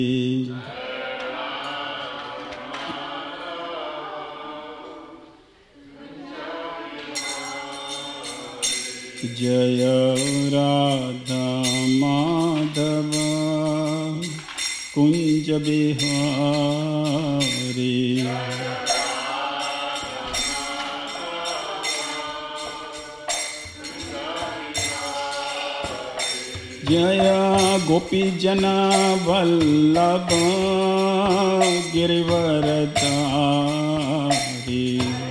जय राधा माधव कुंज बिहारी। जय गोपी जना वल्लभ गिरिवरधारी।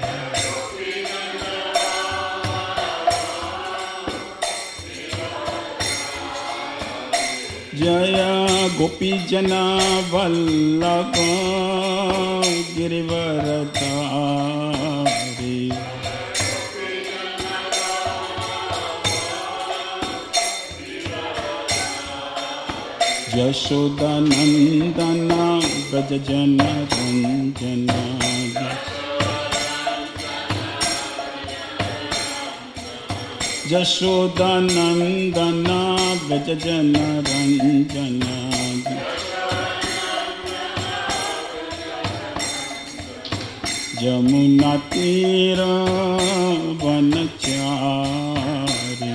जय गोपी जना वल्लभ गिरिवरधारी। यशोदा नंदन व्रज जन रंजन। यशोदा नंदन व्रज जन रंजन। यमुना तीर वनचारी।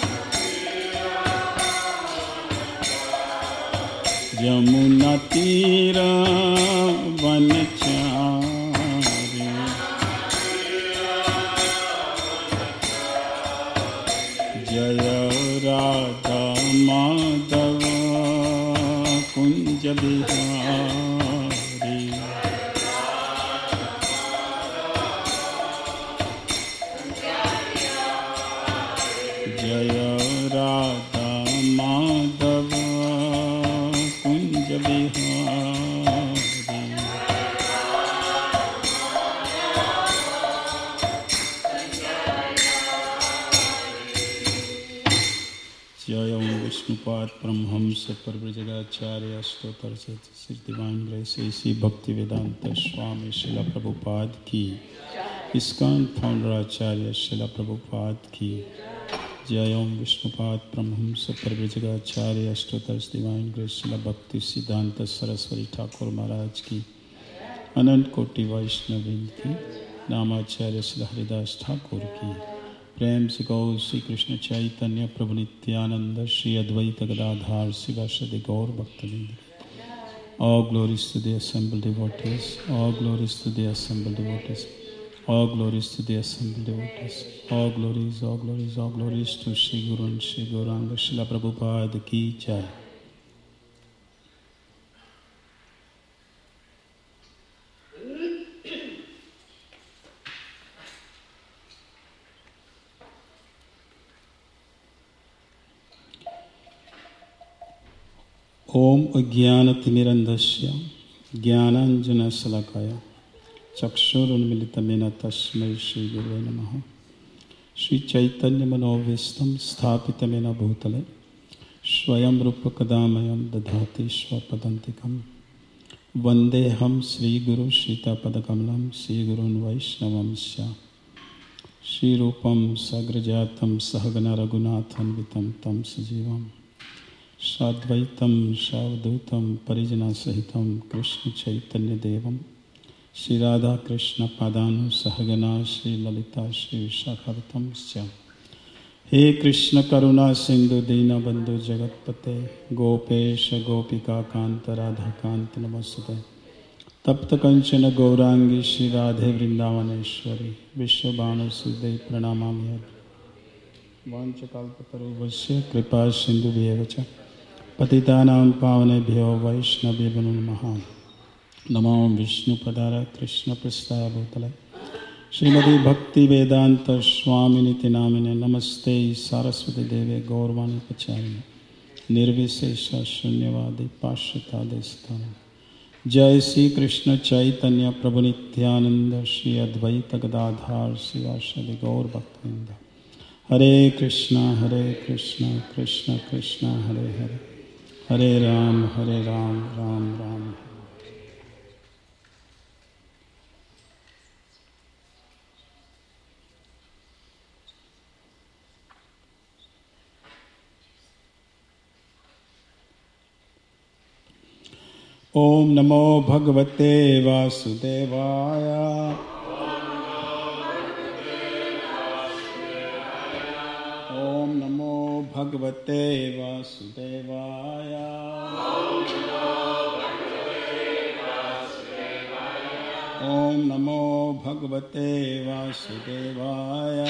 यमुना तीर वनचारी। जय राधा माधव कुंज बिहारी। जय राधा माधव कुंज बिहारी। जय ओम विष्णुपाद परमहंस परिव्राजकाचार्य अष्टोत्तर श्री डिवाइन ग्रेस श्री भक्ति वेदांत स्वामी शिला प्रभुपाद की। इस्कॉन फाउंडर आचार्य शिला प्रभुपाद की। जय ओम विष्णुपाद परमहंस परिव्राजकाचार्य अष्टोत्तर डिवाइन ग्रेस शिला भक्ति सिद्धांत सरस्वती ठाकुर महाराज की। अनंत कोटि वैष्णववृंद की। नामाचार्य श्री हरिदास ठाकुर की। प्रेम से गौ श्री कृष्ण चैतन्य प्रभु नित्यानंद श्री अद्वैत गदाधार शिवासदि गौर भक्तवृंद। All glories to the assembled devotees. All glories to the assembled devotees. All glories to the assembled devotees. All glories, all glories, all glories to Shri Guru and Shri Gauranga Srila Prabhupada ki jai. ओम अज्ञानतिमिरन्धस्य ज्ञानाञ्जनशलाकया चक्षुरुन्मीलितं तस्मै श्रीगुरवे नमः। श्रीचैतन्यमनोभीष्टं स्थापितं येन भूतले स्वयं रूपकदामयं दधाति स्वपदान्तिकं। वन्देऽहं श्रीगुरु श्रीतापदकमलं श्रीगुरून् वैष्णवंश्च। श्रीरूपं सग्रजातं सहगण रघुनाथान्वितं तं सजीवम् साद्वैतं सावधूतं परिजनसहितं कृष्ण चैतन्य देवं श्री राधा कृष्ण पादानुसहगना श्री ललिता श्री विशाखावतंश्च। हे कृष्ण करुणा सिंधु दीनबंधु जगतपते गोपेश गोपिका कांत राधा कांत नमस्ते। तप्त कंचन गौरांगी श्री राधे वृंदावनेश्वरी विश्वभानुसुते प्रणमामि। वाञ्छकल्पतरुभ्यश्च कृपा सिन्धुभ्येव च पतितानां पावनेभ्यो वैष्णवेभ्यो नमः। नमो विष्णुपदाय कृष्णपृष्ठाय भूतले श्रीमती भक्ति वेदांत स्वामिनिति नामिने। नमस्ते सरस्वती देवे गौरवाणी प्रचारिणे निर्विशेष शून्यवादी पाश्चात्य। जय श्री कृष्ण चैतन्य प्रभु नित्यानंद श्री अद्वैत गदाधार शिवासदि गौर भक्तवृंद। हरे कृष्णा कृष्ण कृष्ण हरे हरे हरे राम राम राम। ओम नमो भगवते वासुदेवाय। ओम नमो भगवते वासुदेवाय। ओम नमो भगवते वासुदेवाय।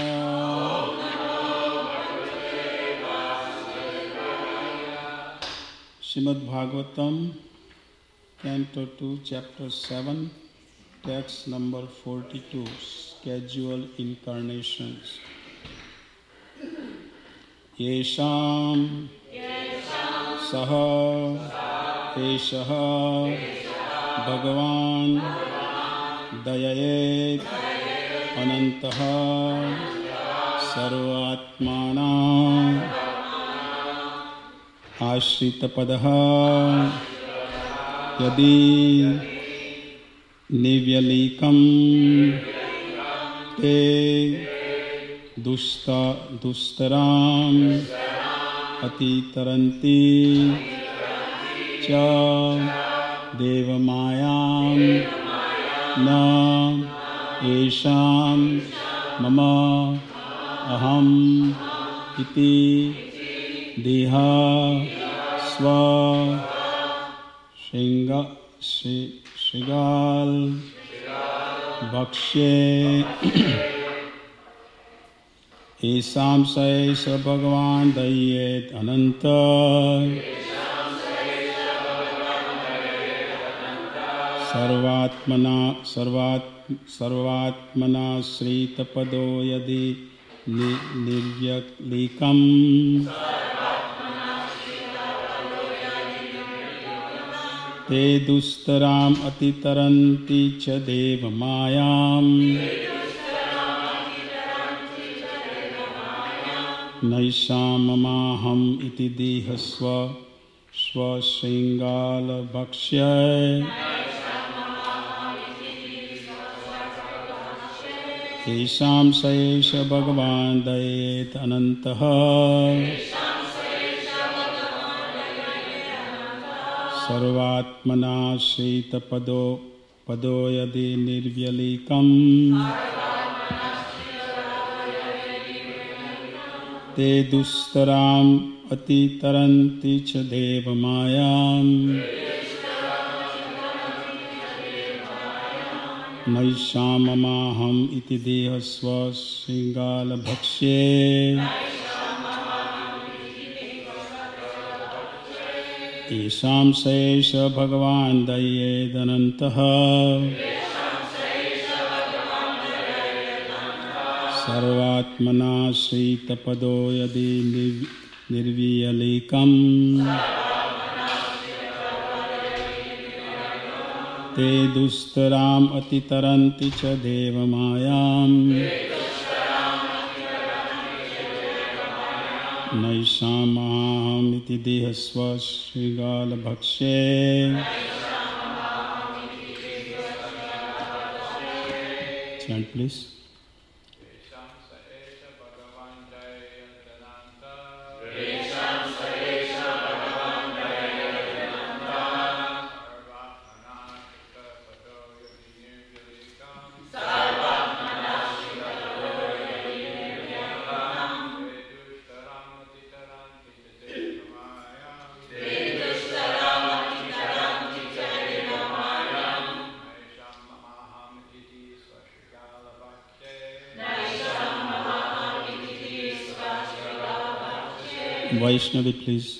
Srimad Bhagavatam, Canto 2, Chapter 7, Text number 42, Schedule Incarnations. Yesham Saha Eshaha Bhagavan Dayayet Anantaha Sarvatmana Ashritapadha Yadi Nivyalikam Te Dustaram Atitaranti Cha Devamayam Na Esham Mama Aham Iti Deha Sva Shigal Bhakshe Esam Saesha Bhagavan Dayet Ananta Sarvatmana Sritapado Yadi Nirvyalikam Te Dustaram Atitaranti Cha Devamayam Naishamamaham Iti Dihasva Swashingala Bhakshya Esham Saesha Bhagavan Dayet Anantaha Sarvatmana Sritapado Yadi Nirvyalikam Te Dustaram Atitaranti Cha Devamayam Naishamamaham Iti Dehasva Shingala Bhakshe Esham Saesha Bhagavan Dayet Anantaha Sarvatmana Sritapado Yadi Nirvyalikam Te Dustaram Atitaranti Cha Devamayam Naishamaham Iti Dehasva Shigala Bhakshe Chant please. Vaishnavi, please.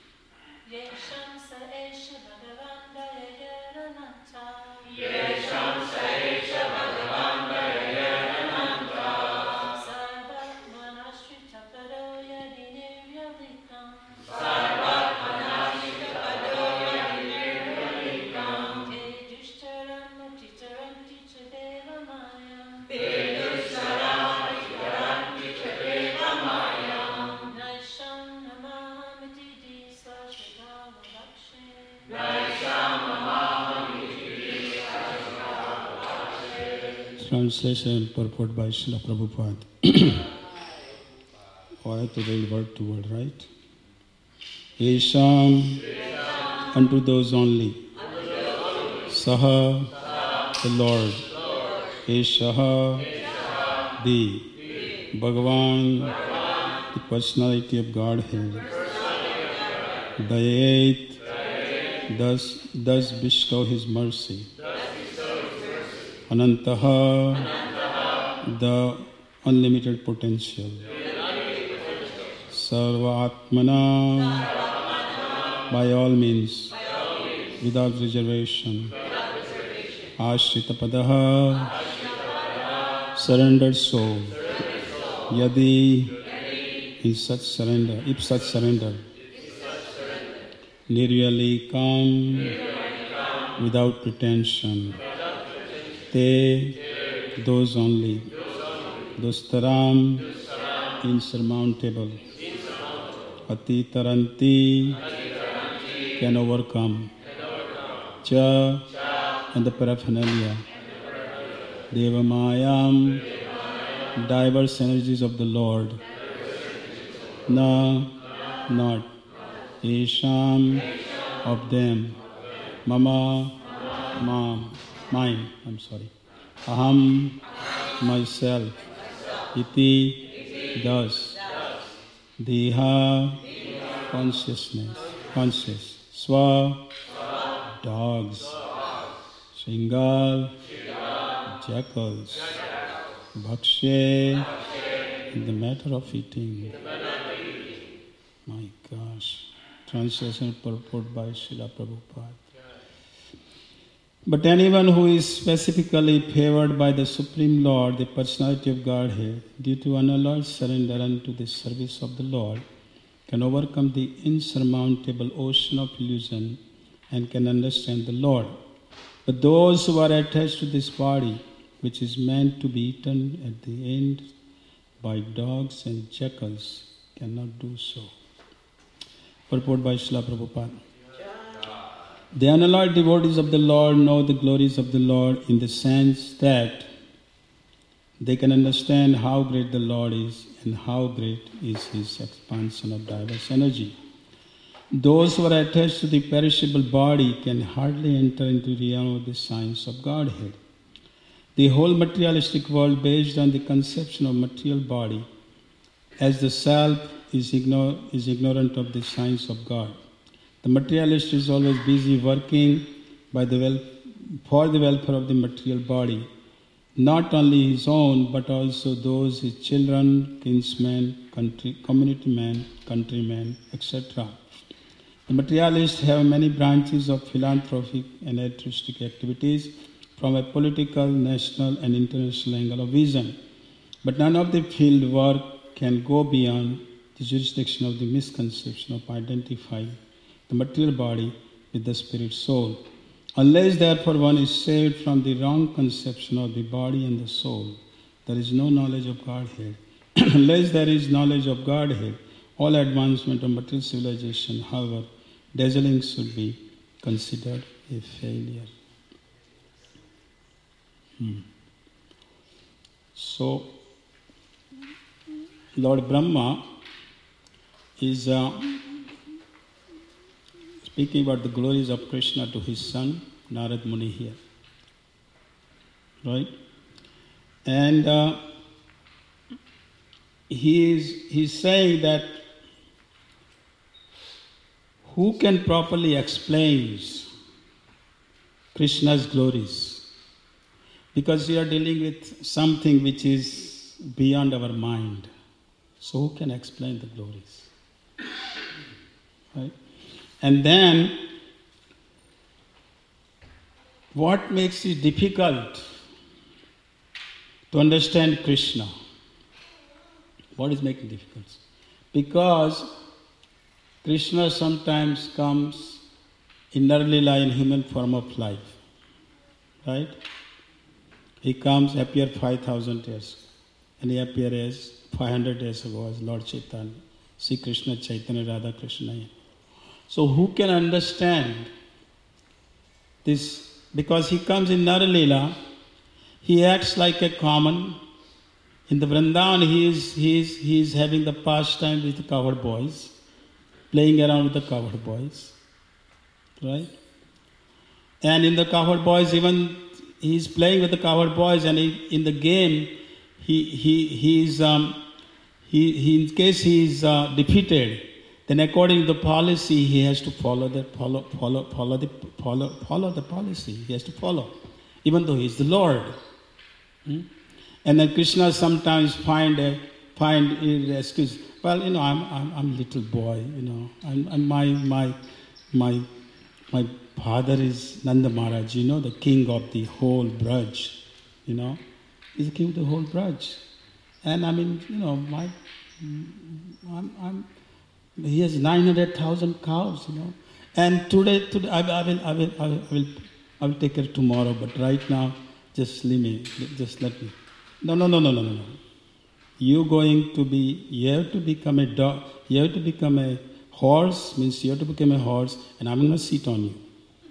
Translation and purport by Srila Prabhupada. I have to read word to word, right? Esham, unto those only. Saha, the Lord. Eshaha, the Bhagavan, the personality of Godhead. Dayet, thus bestow his mercy. Anantaha, the unlimited potential. Sarva Atmana, by all means, without reservation. Ashrita Padaha, surrendered soul. Yadi, in such surrender, if such surrender. Nirvyali, calm, without pretension. Te, those only. Dustaram, insurmountable. Atitaranti, can overcome. Cha, and the paraphernalia. Devamayam, diverse energies of the Lord. Na, not. Esham, of them. Mama, mine. Aham, myself. Iti, thus. Deha, consciousness, conscious. Swa, dogs. Shringal, jackals. Bhakshe, in the matter of eating. My gosh. Translation purport by Srila Prabhupada. But anyone who is specifically favored by the Supreme Lord, the personality of Godhead, due to unalloyed surrender unto the service of the Lord, can overcome the insurmountable ocean of illusion and can understand the Lord. But those who are attached to this body, which is meant to be eaten at the end by dogs and jackals, cannot do so. Purport by Srila Prabhupada. The unalloyed devotees of the Lord know the glories of the Lord in the sense that they can understand how great the Lord is and how great is his expansion of diverse energy. Those who are attached to the perishable body can hardly enter into the realm of the science of Godhead. The whole materialistic world, based on the conception of material body as the self, is ignorant of the science of God. The materialist is always busy working for the welfare of the material body, not only his own, but also those his children, kinsmen, community men, countrymen, etc. The materialists have many branches of philanthropic and altruistic activities from a political, national, and international angle of vision. But none of the field work can go beyond the jurisdiction of the misconception of identifying the material body with the spirit soul. Unless therefore one is saved from the wrong conception of the body and the soul, there is no knowledge of Godhead. Unless there is knowledge of Godhead, all advancement of material civilization, however dazzling, should be considered a failure. So, Lord Brahma is speaking about the glories of Krishna to his son, Narad Muni here. Right? And he's saying that who can properly explain Krishna's glories? Because we are dealing with something which is beyond our mind. So who can explain the glories? Right? And then, what makes it difficult to understand Krishna? What is making difficult? Because Krishna sometimes comes in Narlila in human form of life. Right? He comes, appeared 5,000 years. And he appeared as 500 years ago as Lord Chaitanya. Sri Krishna Chaitanya Radha Krishna. So who can understand this? Because he comes in Naralila, he acts like a common. In the Vrindavan, he is having the pastime with the cowherd boys, playing around with the cowherd boys. Right? And in the cowherd boys, even he's playing with the cowherd boys, and in the game, he in case he's defeated, then according to the policy, he has to follow the policy. He has to follow, even though he's the Lord. And then Krishna sometimes find excuse. Well, I'm a little boy. And my father is Nanda Maharaj. The king of the whole Braj. He's the king of the whole Braj. And he has 900,000 cows. And today I will take care tomorrow. But right now, just leave me. Just let me. No. You have to become a dog. You have to become a horse. Means you have to become a horse, and I'm going to sit on you.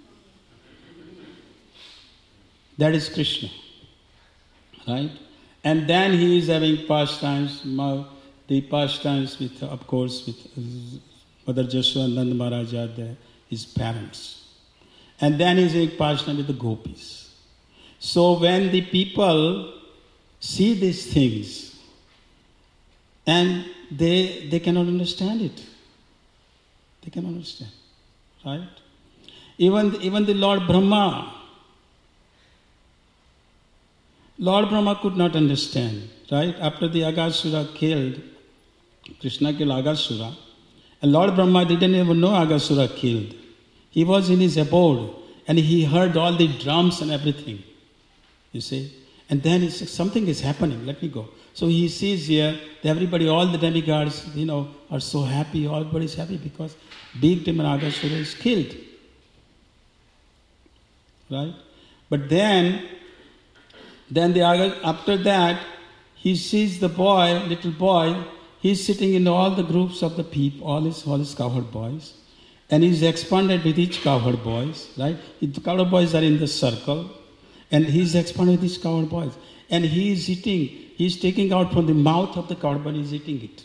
That is Krishna, right? And then he is having pastimes. The pastimes with, of course, with Mother Jashoda and Nanda Maharaj are there, his parents. And then he is having pastime with the gopis. So when the people see these things, and they cannot understand it. They cannot understand, right? Even the Lord Brahma could not understand, right? After the Aghasura killed, Krishna killed Aghasura, and Lord Brahma didn't even know Aghasura killed. He was in his abode, and he heard all the drums and everything, you see. And then he said, something is happening, let me go. So he sees here, everybody, all the demigods, are so happy, everybody is happy because big demon Aghasura is killed. Right? But then after that, he sees the little boy, he's sitting in all the groups of the people, all his cowherd boys, and he's expanded with each cowherd boys, right? The cowherd boys are in the circle, and he's expanded with each cowherd boys. And he's taking out from the mouth of the cowherd boy, he's eating it.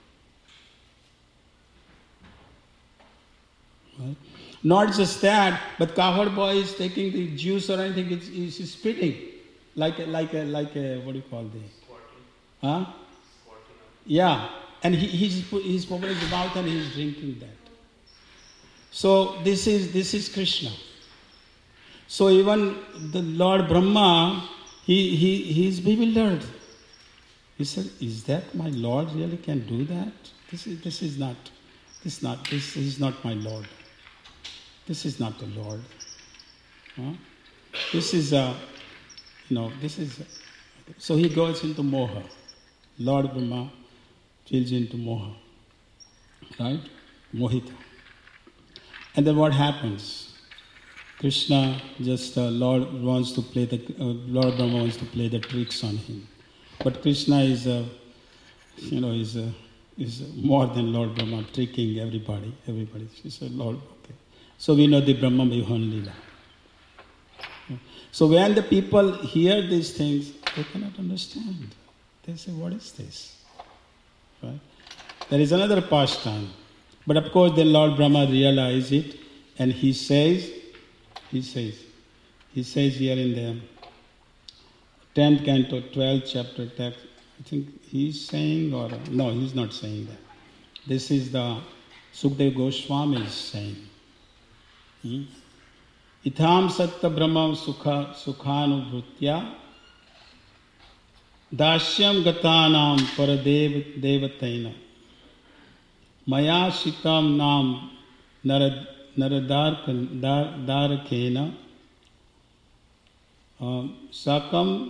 Right? Not just that, but cowherd boy is taking the juice or anything, he's spitting. Like a what do you call this? Squirting. Huh? Squirting. Yeah. And he's putting his mouth and he's drinking that. So this is Krishna. So even the Lord Brahma, he's bewildered. He said, "Is that my Lord really can do that? This is not my Lord. This is not the Lord. Huh? This is So he goes into moha. Lord Brahma feels into moha, right? Mohita. And then what happens? Krishna Lord Brahma wants to play the tricks on him, but Krishna is more than Lord Brahma, tricking everybody. He said, Lord, okay. So we know the Brahma Vihon Lila. So when the people hear these things, they cannot understand. They say, what is this? Right? There is another pastime. But of course, then Lord Brahma realizes it, and he says here in the 10th canto, 12th chapter text, I think he's saying, or no, he's not saying that. This is the Sukadeva Goswami is saying. Itham satta brahma sukhanubhrutya dasyam gatanam paradev devataina maya shitam nam naradarakena sakam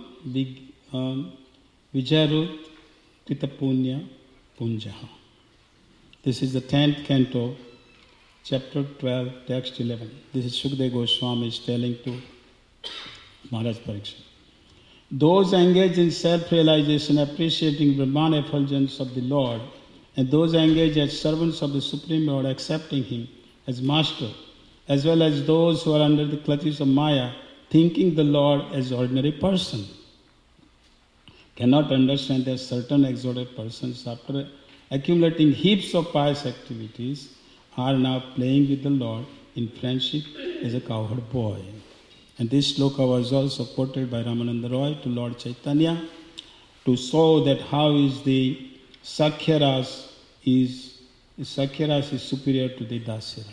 vijarut titapunya punjaha. This is the 10th canto, chapter 12, text 11. This is Sukadeva Goswami is telling to Maharaj Parikshit. Those engaged in self-realization, appreciating Brahman effulgence of the Lord, and those engaged as servants of the Supreme Lord, accepting Him as Master, as well as those who are under the clutches of Maya, thinking the Lord as ordinary person, cannot understand that certain exalted persons, after accumulating heaps of pious activities, are now playing with the Lord in friendship as a cowherd boy. And this sloka was also quoted by Ramananda Roy to Lord Chaitanya to show that how is the Sakhyaras is superior to the Dasya.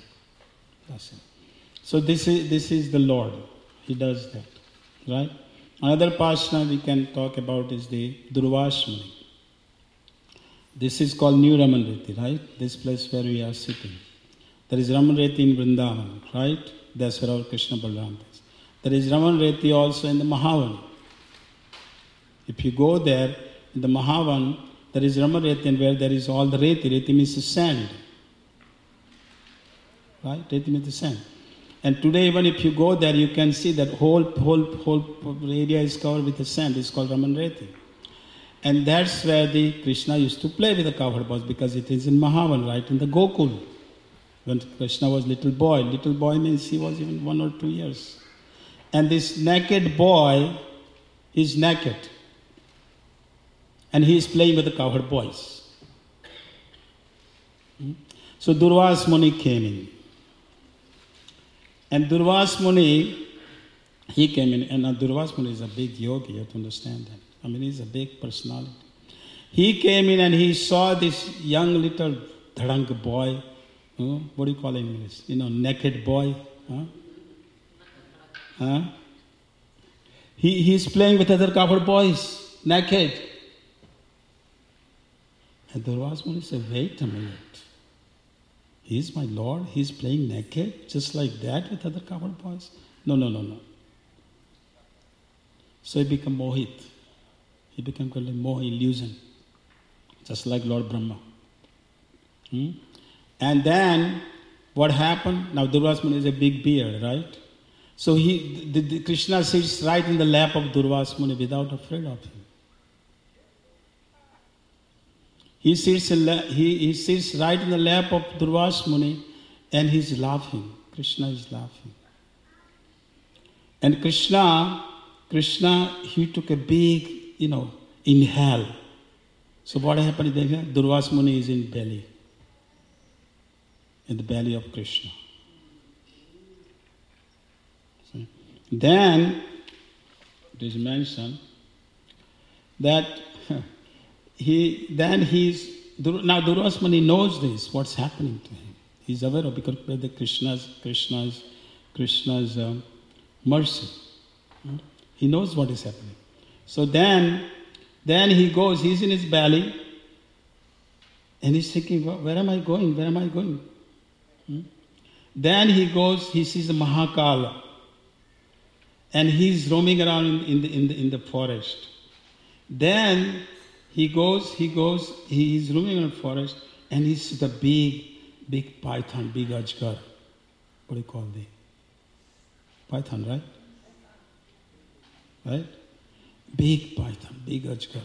So this is the Lord. He does that. Right? Another pasana we can talk about is the Durvas Muni. This is called New Ramanreti, right? This place where we are sitting. There is Ramanreti in Vrindavan, right? That's where our Krishna Balaram is. There is Ramanreti also in the Mahavan. If you go there, in the Mahavan, there is Ramanreti and where there is all the Reti. Reti means sand. Right? Reti means sand. And today even if you go there, you can see that whole area is covered with the sand. It's called Ramanreti. And that's where the Krishna used to play with the covered boys because it is in Mahavan, right? In the Gokul. When Krishna was little boy means he was even 1 or 2 years. And this naked boy is naked. And he is playing with the cowherd boys. So Durvas Muni came in. And Durvas Muni, he came in. And Durvas Muni is a big yogi, you have to understand that. I mean, he's a big personality. He came in and he saw this young little dhadang boy. What do you call it in English? Naked boy. He's playing with other cowherd boys, naked. And Durvas Muni said, wait a minute. He's my Lord, he's playing naked, just like that with other cowherd boys? No. So he became Mohit. He became called a Moha, illusion. Just like Lord Brahma. And then, what happened? Now Durvas Muni is a big beard, right? So the Krishna sits right in the lap of Durvas Muni without afraid of him. He sits right in the lap of Durvas Muni and he's laughing. Krishna is laughing. And Krishna, he took a big, inhale. So what happened there? Durvas Muni is in belly. In the belly of Krishna. See? Then, it is mentioned that now Durvas Muni knows this, what's happening to him. He's aware of because of the Krishna's mercy. He knows what is happening. So then he goes, he's in his belly, and he's thinking, where am I going? Then he goes, he sees the Mahakala, and he's roaming around in the forest. Then he's roaming in the forest, and he sees the big python, big ajgar. What do you call the python, right? Right? Big python, big ajgar.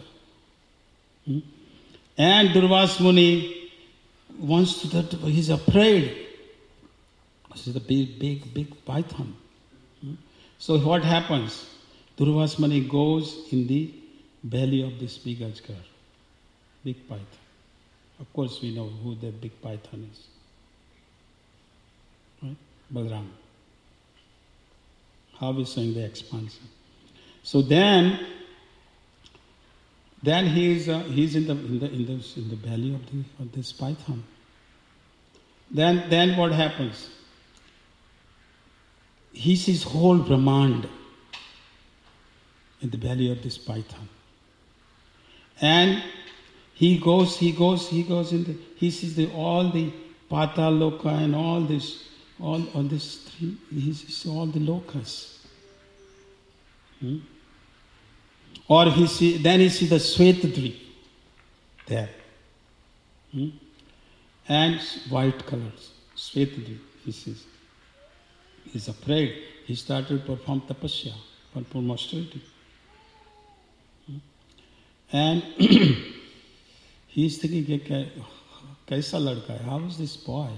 And Durvas Muni wants to, he's afraid. This is a big python. So what happens? Durvas Muni goes in the belly of this big ajgar, big python. Of course we know who the big python is. Right? Balaram. How we saying the expansion. So then he's in the belly of this python. Then what happens? He sees whole Brahmand in the belly of this python. And he sees all the Pataloka and all this three, he sees all the lokas. Or then he sees the Svetadri there. And white colors, Svetadri, he sees. He's afraid. He started to perform tapasya, perform austerity. And he's thinking, kaisa ladka hai? How is this boy?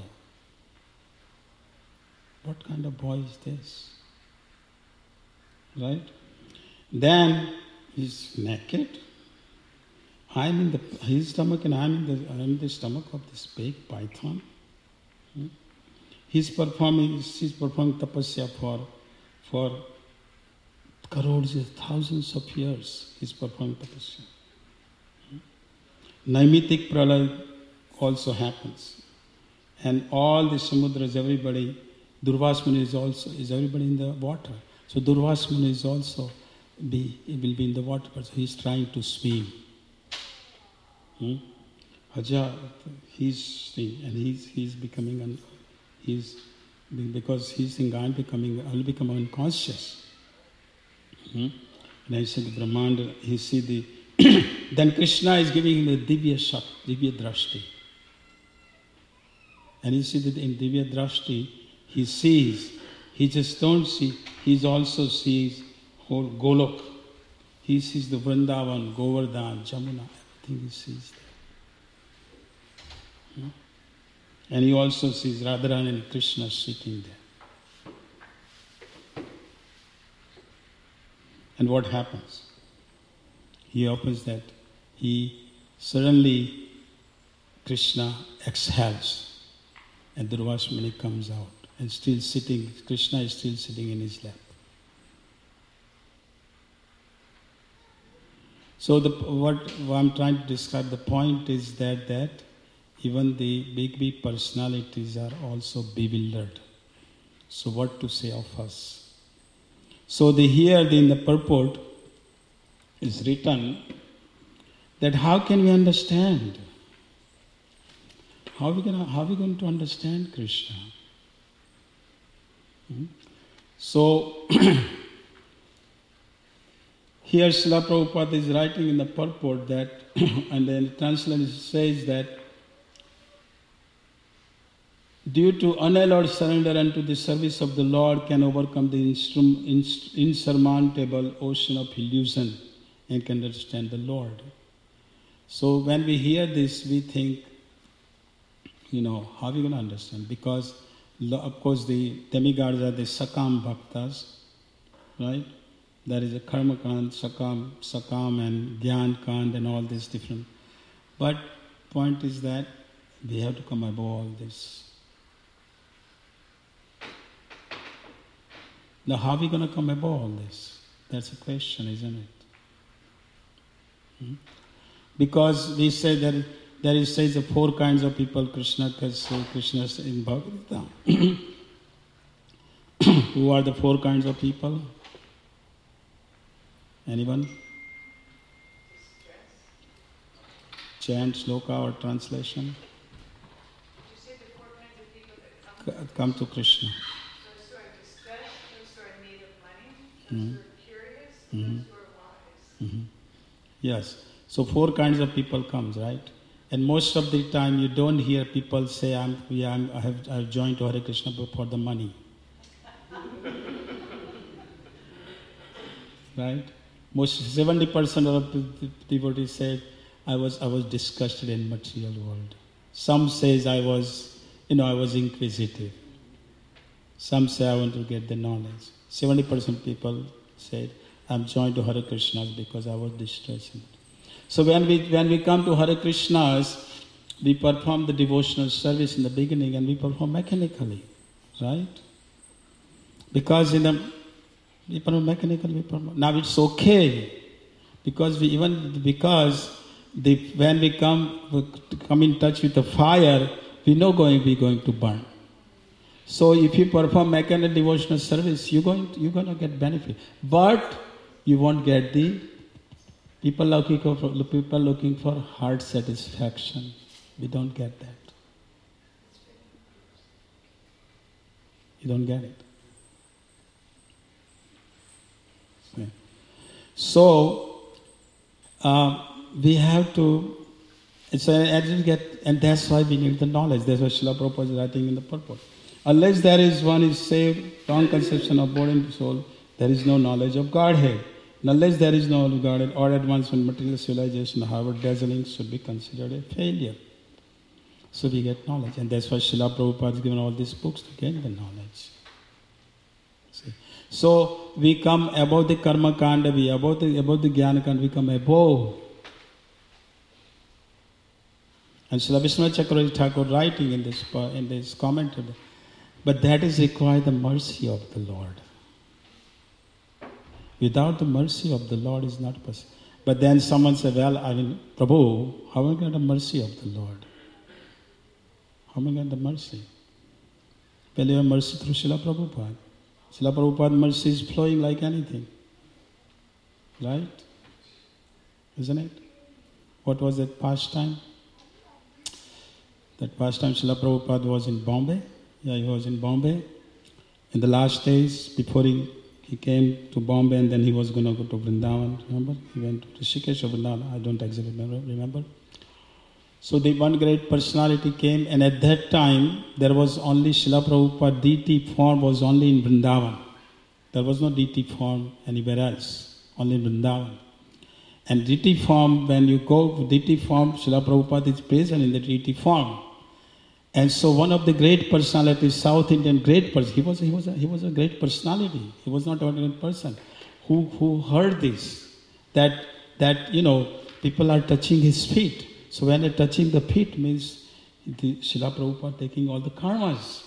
What kind of boy is this? Right? Then he's naked. I'm in his stomach and I'm in the stomach of this big python. He's performing tapasya for crores, thousands of years he's performing tapasya. Naimitic pralaya also happens. And all the samudras, everybody, Durvas Muni is everybody in the water. So Durvas Muni is also will be in the water, but he's trying to swim. He's becoming because he's thinking I'll become unconscious. And I said Brahmanda, he see the then Krishna is giving him a Divya Shakti, Divya Drashti. And you see that in Divya Drashti, he sees, he just don't see, he also sees whole Golok. He sees the Vrindavan, Govardhan, Jamuna, everything he sees there. And he also sees Radharani and Krishna sitting there. And what happens? He opens that, suddenly Krishna exhales. And Durvas Muni comes out and still sitting, Krishna is still sitting in his lap. So what I'm trying to describe, the point is that even the big personalities are also bewildered. So what to say of us? So here in the purport is written that how can we understand? How are we going to understand Krishna? So, here Srila Prabhupada is writing in the purport that, and then the translation says that, due to unalloyed surrender unto the service of the Lord can overcome the insurmountable ocean of illusion and can understand the Lord. So when we hear this, we think, how are we going to understand? Because, of course, the demigods are the Sakam Bhaktas, right? There is a Karma Kand, Sakam and Gyan Kand and all these different. But point is that we have to come above all this. Now how are we going to come above all this? That's a question, isn't it? Because we say that there says the four kinds of people Krishna in Bhagavad Gita. Who are the four kinds of people? Anyone? Chant, sloka or translation? You say the four kinds of people that come to Krishna. Those who are distressed, those who are in need of money, those who are curious, those who are wise. Yes. So four kinds of people comes, right? And most of the time you don't hear people say, I've joined to Hare Krishna for the money. Right? Most 70% of the devotees say, I was disgusted in material world. Some says I was inquisitive. Some say I want to get the knowledge. 70% people said, I'm joined to Hare Krishnas because I was distressed. So when we come to Hare Krishnas, we perform the devotional service in the beginning and we perform mechanically, right? Because we perform mechanically, now it's okay, because when we come in touch with the fire, we know we're going to burn. So if you perform mechanical devotional service, you're going to get benefit, but you won't get the people looking for heart satisfaction. We don't get that. You don't get it. So we have to. And that's why we need the knowledge. That's what Srila Prabhupada is writing in the purport. Unless there is one is saved, wrong conception of body and soul, there is no knowledge of Godhead. And unless there is no Godhead or advancement material civilization, however dazzling, should be considered a failure. So we get knowledge. And that's why Srila Prabhupada has given all these books to gain the knowledge. See? So we come above the karma kanda, above the jnana kanda, we come above. And Srila Vishnu Chakravarti Thakur writing in this commentary, but that is required the mercy of the Lord. Without the mercy of the Lord is not possible. But then someone said, well, Prabhu, how am I going to get the mercy of the Lord? How am I going to get the mercy? Well, you have mercy through Srila Prabhupada. Srila Prabhupada's mercy is flowing like anything. Right? Isn't it? What was that pastime? That pastime Srila Prabhupada was in Bombay. Yeah, he was in Bombay. In the last days, before he came to Bombay and then he was going to go to Vrindavan, remember? He went to Rishikesh or Vrindavan, I don't exactly remember. So the one great personality came, and at that time, there was only Srila Prabhupada, DT form was only in Vrindavan. There was no DT form anywhere else, only in Vrindavan. And DT form, when you go to DT form, Srila Prabhupada is present in the DT form. And so one of the great personalities, South Indian great person, he was a great personality. He was not an ordinary person who heard this, that people are touching his feet. So when they're touching the feet means the Srila Prabhupada taking all the karmas.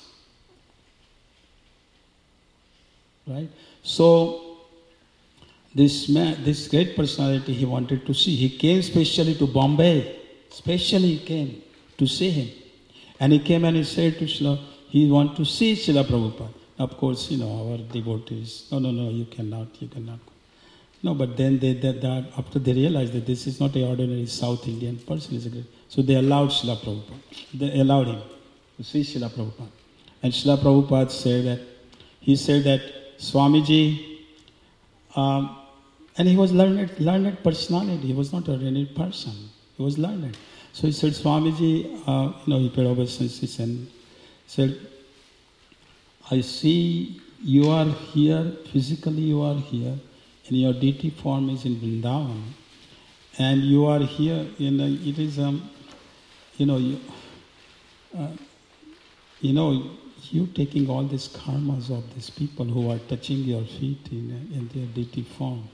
Right? So this great personality he wanted to see. He came specially to Bombay. Specially he came to see him. And he came and he said to Srila, he want to see Srila Prabhupada. Of course, our devotees, no, you cannot. No, but then after they realized that this is not an ordinary South Indian person, so they allowed Srila Prabhupada. They allowed him to see Srila Prabhupada. And Srila Prabhupada said that Swamiji, and he was learned personality. He was not an ordinary person. He was learned. So he said, Swamiji, he paid obeisances and said, I see you are here, physically you are here, and your DT form is in Vrindavan, and you are here, it is, you taking all these karmas of these people who are touching your feet in their DT form.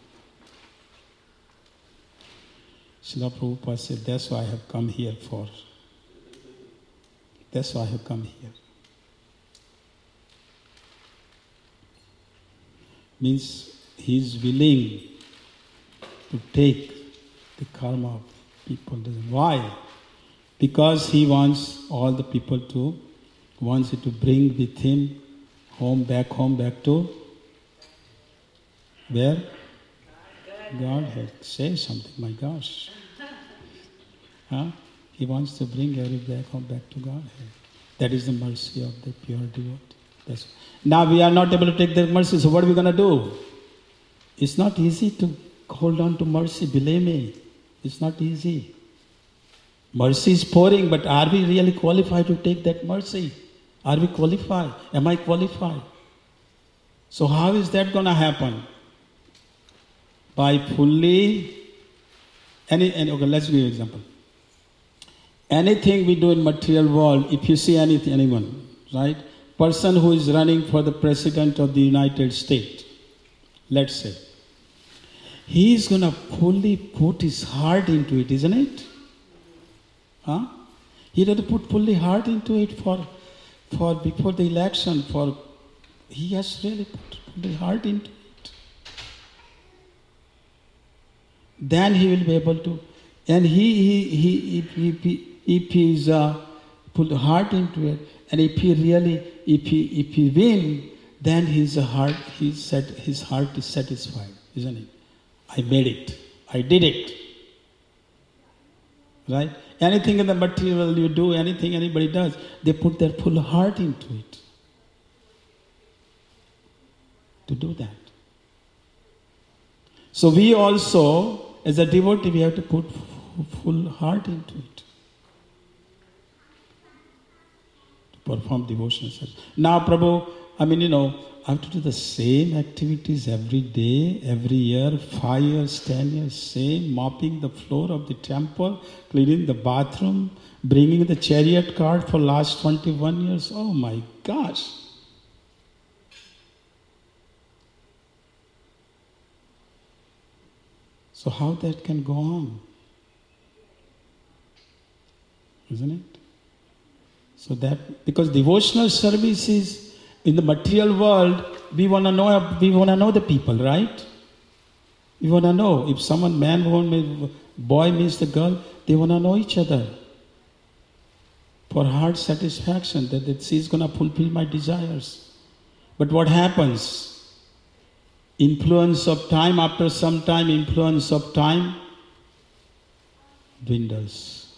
Srila Prabhupada said, that's why I have come here for. That's why I have come here. Means he is willing to take the karma of people. Why? Because he wants all the people to bring with him back to where? Godhead. Say something, my gosh. He wants to bring everybody back to Godhead. That is the mercy of the pure devotee. Now we are not able to take that mercy, so what are we going to do? It's not easy to hold on to mercy, believe me. It's not easy. Mercy is pouring, but are we really qualified to take that mercy? Are we qualified? Am I qualified? So how is that going to happen? By fully, okay, let's give you an example. Anything we do in material world, if you see anyone, right? Person who is running for the President of the United States, let's say, he is going to fully put his heart into it, isn't it? He had to put fully heart into it for before the election. He has really put fully heart into it. Then he will be able to, and if he is put heart into it, and if he win, then his heart is satisfied, isn't it? I made it. I did it. Right? Anything in the material you do, anything anybody does, they put their full heart into it. To do that. So we also, as a devotee, we have to put full heart into it. To perform devotional service. Now, Prabhu, I have to do the same activities every day, every year, 5 years, 10 years, same, mopping the floor of the temple, cleaning the bathroom, bringing the chariot cart for last 21 years. Oh my gosh. So how that can go on? Isn't it? So that, because devotional service is, in the material world, we want to know the people, right? We want to know. If someone, man, woman, boy meets the girl, they want to know each other. For heart satisfaction, that she's going to fulfill my desires. But what happens? Influence of time, after some time, influence of time dwindles.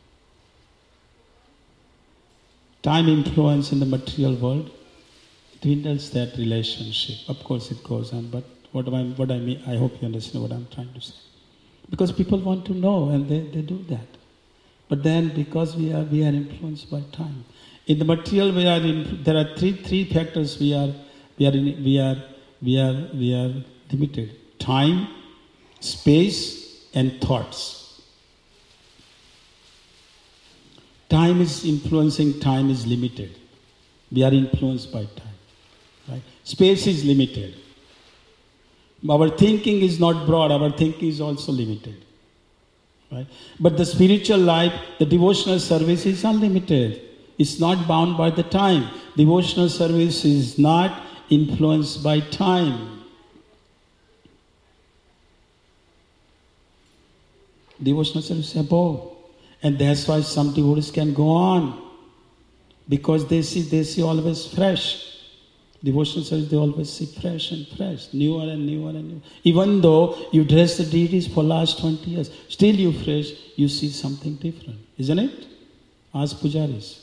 Time influence in the material world dwindles that relationship. Of course it goes on, but what I mean, I hope you understand what I'm trying to say. Because people want to know and they do that. But then because we are influenced by time. In the material there are three factors we are limited. Time, space, and thoughts. Time is influencing, time is limited. We are influenced by time. Right? Space is limited. Our thinking is not broad, our thinking is also limited. Right? But the spiritual life, the devotional service is unlimited. It's not bound by the time. Devotional service is not influenced by time. Devotional service is above. And that's why some devotees can go on. Because they see always fresh. Devotional service, they always see fresh and fresh, newer and newer and newer. Even though you dress the deities for last 20 years, still you fresh, you see something different. Isn't it? Ask pujaris.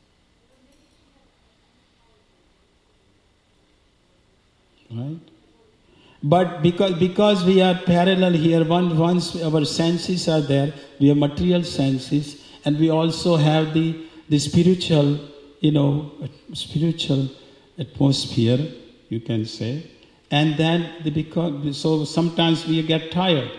Right? But because we are parallel here, once our senses are there, we have material senses, and we also have the spiritual, spiritual atmosphere, you can say, and then so sometimes we get tired,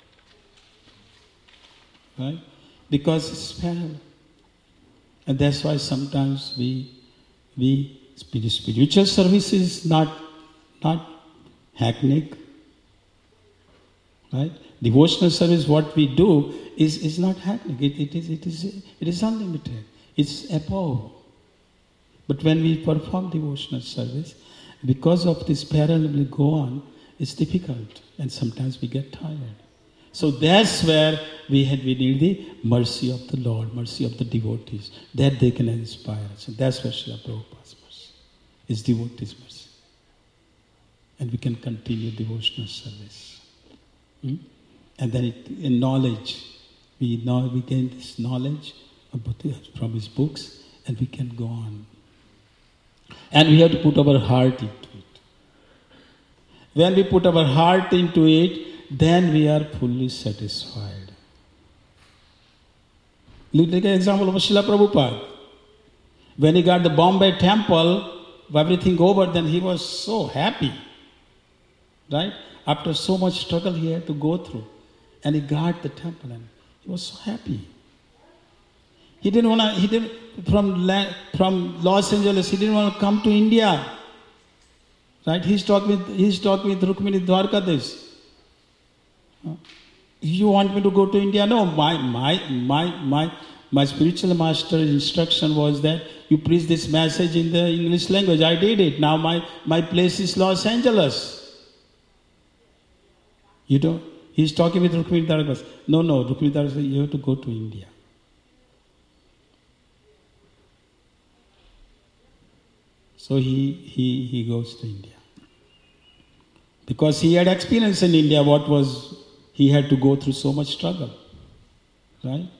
right? Because it's parallel, and that's why sometimes spiritual service is not hackneyed, right? Devotional service, what we do is not hackneyed. It is unlimited. It's above. But when we perform devotional service, because of this parallel we go on, it's difficult, and sometimes we get tired. So that's where we need the mercy of the Lord, mercy of the devotees, that they can inspire us. And that's where Srila Prabhupada's mercy is, devotees' mercy. And we can continue devotional service. And then in knowledge, we gain this knowledge from his books, and we can go on. And we have to put our heart into it. When we put our heart into it, then we are fully satisfied. Let's take an example of Srila Prabhupada. When he got the Bombay temple, everything over, then he was so happy. Right? After so much struggle he had to go through. And he got the temple and he was so happy. He didn't want to, from Los Angeles, he didn't want to come to India. Right? He's talking with Rukmini Dwarkadish. You want me to go to India? No, my spiritual master's instruction was that you preach this message in the English language. I did it. Now my place is Los Angeles. He's talking with Rukmini Dwarkadish. No, Rukmini Dwarkadish, you have to go to India. So he goes to India. Because he had experience in India, he had to go through so much struggle. Right?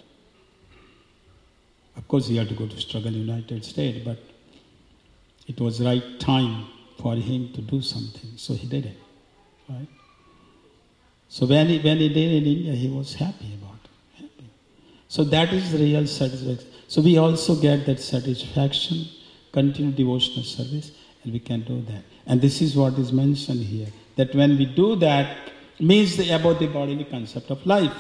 Of course he had to go to struggle in the United States, but it was right time for him to do something. So he did it. Right? So when he did in India, he was happy about it. Happy. So that is the real satisfaction. So we also get that satisfaction, continue devotional service, and we can do that. And this is what is mentioned here, that when we do that, means about the bodily concept of life.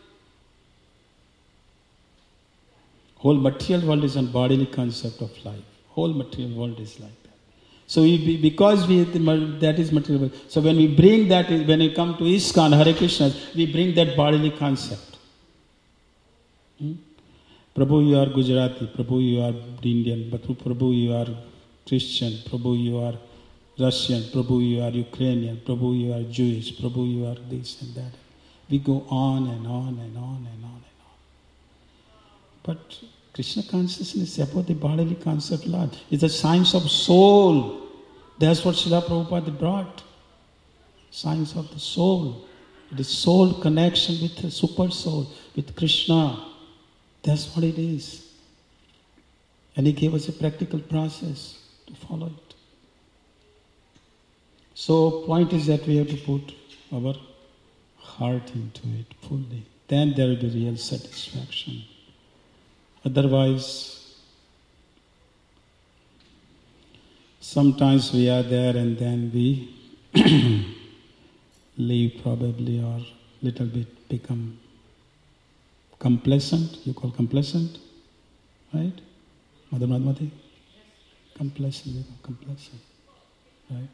Whole material world is a bodily concept of life. Whole material world is like that. So that is material world. So when we bring that, when we come to ISKCON, Hare Krishna, we bring that bodily concept. Prabhu, you are Gujarati. Prabhu, you are Indian. But Prabhu, you are Christian. Prabhu, you are Russian, Prabhu, you are Ukrainian, Prabhu, you are Jewish, Prabhu, you are this and that. We go on and on and on and on and on. But Krishna consciousness is about the bodily concept Lord. It's a science of soul. That's what Srila Prabhupada brought. Science of the soul. It is soul connection with the super soul, with Krishna. That's what it is. And he gave us a practical process to follow it. So point is that we have to put our heart into it fully. Then there will be real satisfaction. Otherwise, sometimes we are there and then we leave probably or little bit become complacent. You call complacent, right? Mother Madhumati? Complacent, become complacent, right?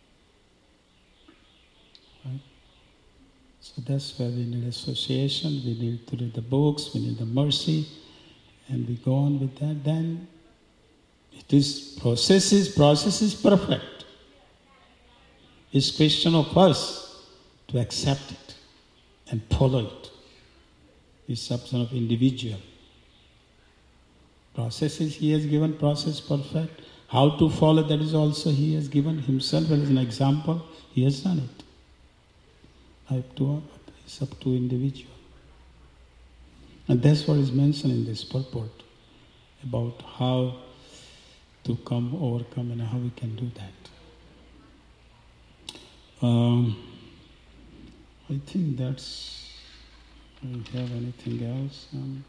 Right? So that's where we need association, we need to read the books, we need the mercy, and we go on with that. Then it is process is perfect. It's question of us to accept it and follow it. It's option of individual. Processes he has given, process perfect. How to follow, that is also he has given himself as an example. He has done it. It's up to individual. And that's what is mentioned in this purport about how to overcome and how we can do that. I think that's, I don't have anything else.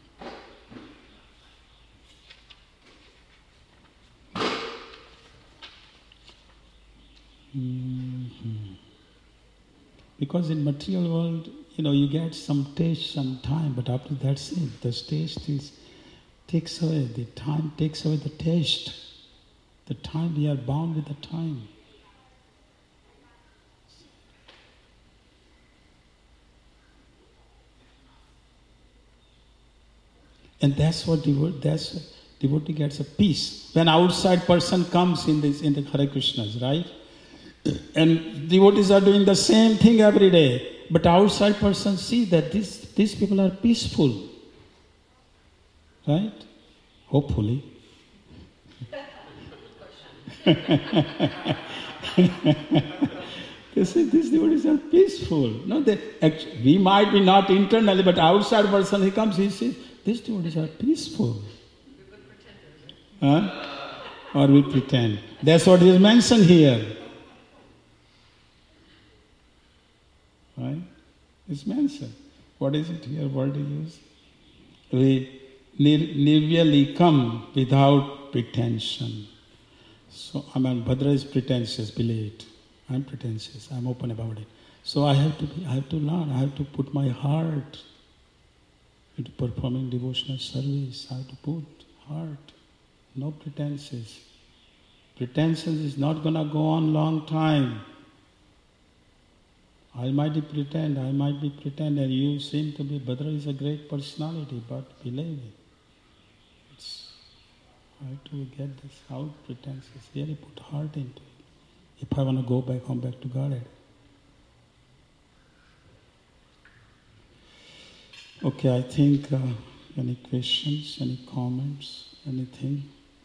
Because in material world, you get some taste, some time, but after that's it. The taste takes away, the time takes away the taste. The time, we are bound with the time. And that's what devotee gets a peace. When outside person comes in the Hare Krishnas, right? And devotees are doing the same thing every day. But outside person see that these people are peaceful. Right? Hopefully. They say these devotees are peaceful. No, we might be not internally, but outside person he comes, he says, these devotees are peaceful. Or we pretend. That's what is mentioned here. Right? It's mentioned. What is it here? Word is used? We nirvyali come without pretension. So, Bhadra is pretentious, believe it. I'm pretentious, I'm open about it. So I have to learn, I have to put my heart into performing devotional service. I have to put heart, no pretenses. Pretenses is not going to go on long time. I might be pretend, and you seem to be, Bhadra is a great personality, but believe it. I have to get this out, pretenses, really put heart into it. If I want to go back home, back to Godhead. Okay, I think, any questions, any comments, anything?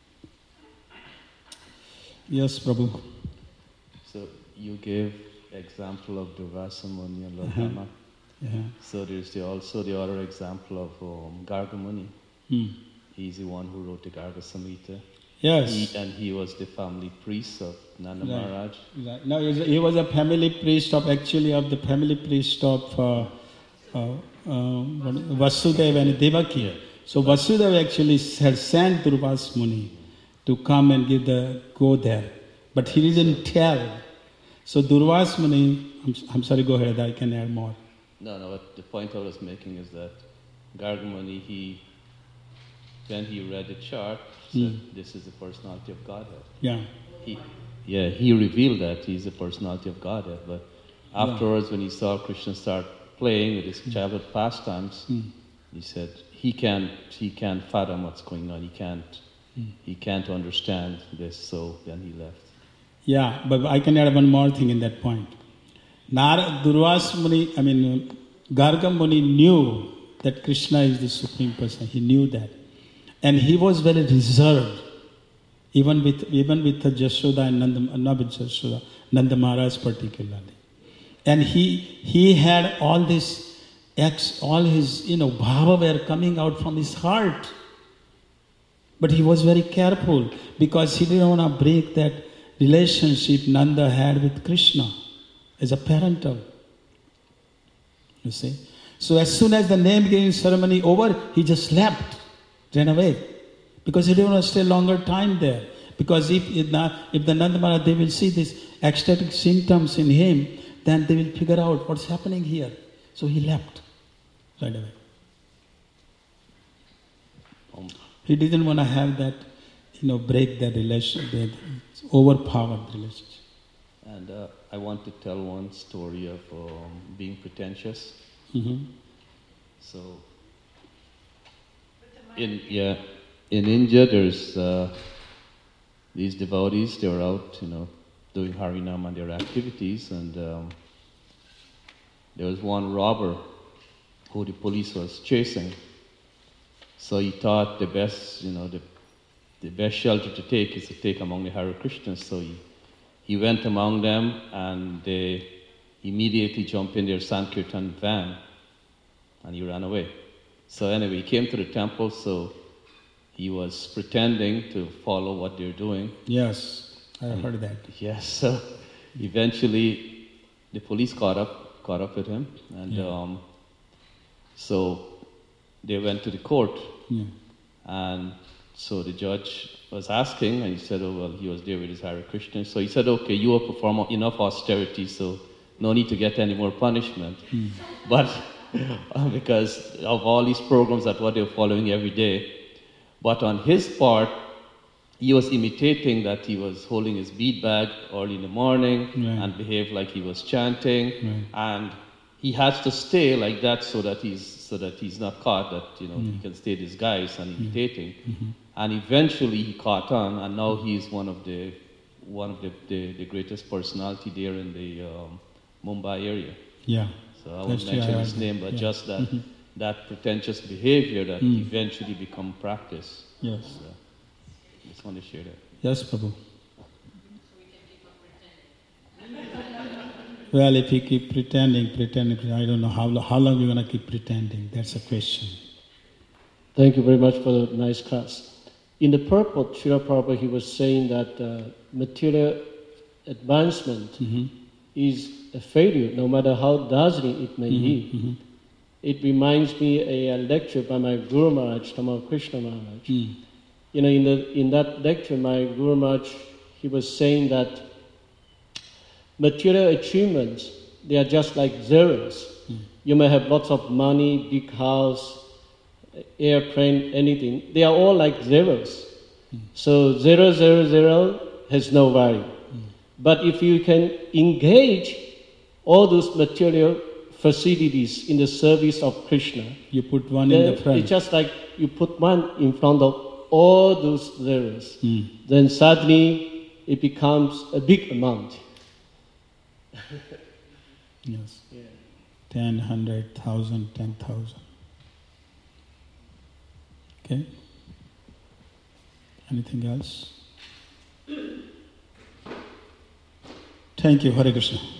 Yes, Prabhu. So you gave example of Durvasa Muni and Lord Brahma. Yeah. So there's also the other example of Garga Muni. He's the one who wrote the Garga Samhita. Yes. He was the family priest of Nanda Maharaj. Right. No, he was a family priest of Vasudeva and Devaki. So Vasudeva actually had sent Durvasa Muni to come and go there. But he didn't tell. So Durvasa Muni, I'm sorry, go ahead, I can add more. No, but the point I was making is that Garga Muni, when he read the chart, said this is the personality of Godhead. Yeah. He revealed that he's the personality of Godhead, but afterwards when he saw Krishna start playing with his childhood pastimes, he said he can't fathom what's going on, he can't understand this, so then he left. Yeah, but I can add one more thing in that point. Durvas Muni, Garga Muni knew that Krishna is the Supreme Person. He knew that. And he was very reserved, even with Jashoda and Nanda Maharaj particularly. And he had all this, all his, bhava were coming out from his heart. But he was very careful because he didn't want to break that relationship Nanda had with Krishna as a parental. You see? So as soon as the name giving ceremony over, he just left, ran away. Because he didn't want to stay longer time there. Because if the Nanda Maharaj, they will see these ecstatic symptoms in him, then they will figure out what's happening here. So he left right away. He didn't want to have that, break that relationship, that overpowered relationship. And I want to tell one story of being pretentious. Mm-hmm. So, in India, there's these devotees. They were out, doing Harinam and their activities, and there was one robber who the police was chasing. So he thought the best, the best shelter to take is to take among the Hare Krishnas. So he went among them, and they immediately jumped in their Sankirtan van, and he ran away. So anyway, he came to the temple, so he was pretending to follow what they're doing. Yes, I heard that. Yes, so eventually the police caught up with him, and so they went to the court. Yeah. And so the judge was asking, and he said, oh, well, he was there with his Hare Krishna. So he said, okay, you have performed enough austerity, so no need to get any more punishment. But because of all these programs that what they're following every day. But on his part, he was imitating that he was holding his bead bag early in the morning and behaved like he was chanting. And he has to stay like that so that he's not caught, that he can stay disguised and imitating. And eventually he caught on, and now he's one of the greatest personality there in the Mumbai area. Yeah. So I won't mention his name, but just that that pretentious behavior that eventually become practice. Yes. So, just want to share that. Yes, Prabhu. Well, if you keep pretending, I don't know how long you're going to keep pretending. That's a question. Thank you very much for the nice class. In the purport, Srila Prabhupada, he was saying that material advancement is a failure, no matter how dazzling it may be. It reminds me a lecture by my Guru Maharaj, Tamal Krishna Maharaj. In that lecture, my Guru Maharaj, he was saying that material achievements, they are just like zeros. You may have lots of money, big house, airplane, anything. They are all like zeros. So 0, 0, 0 has no value. But if you can engage all those material facilities in the service of Krishna, you put one in the front. It's just like you put one in front of all those zeros. Then suddenly it becomes a big amount. Yes. 10, 100, 1,000, 10,000. Okay? Anything else? Thank you, Hare Krishna.